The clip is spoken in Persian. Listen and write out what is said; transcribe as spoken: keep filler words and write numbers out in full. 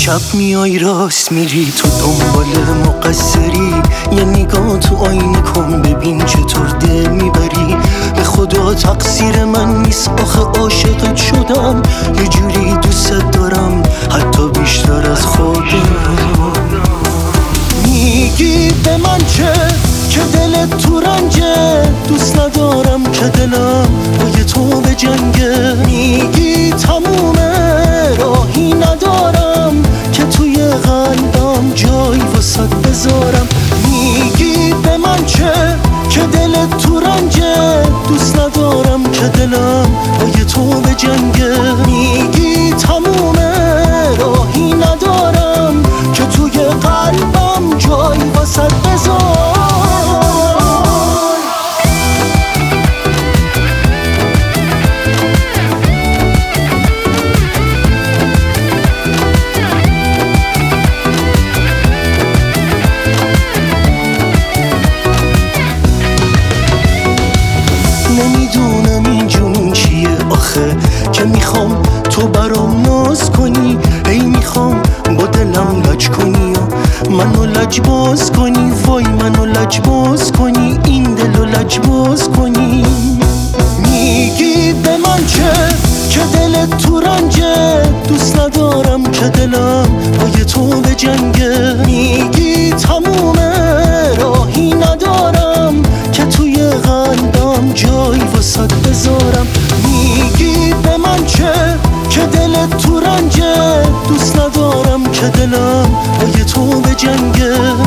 چپ میای راست میری، تو دنبال مقصری. یه نگاه تو آینه کن ببین چطور دل میبری. به خدا تقصیر من نیست آخه عاشقت شدم. یه جوری دوست دارم حتی بیشتر از خودم. میگی به من چه که دلت تو رنجه، دوست ندارم که دلم با تو به جنگه. میگی تمومه راهی ندارم که توی قلبم جای واسد بذارم. میگی به من چه که دلت تو رنجه، دوست ندارم که دلم با تو به جنگه. میگی تمومه راهی ندارم که توی قلبم جای واسد بذارم. نمیدونم این جون چیه آخه که میخوام تو برام ناز کنی. ای میخوام با دلم لج کنی و منو لج باز کنی. وای منو لج باز کنی، این دلو لج باز کنی. میگی به من چه که دلت تو رنجه، دوست ندارم که دلم با تو به جنگه. میگی تمومه راهی ندارم که توی قلبم جای واسد بذارم. میگی به من چه که دلت تو رنجه، دوست ندارم که دلم با تو به جنگه.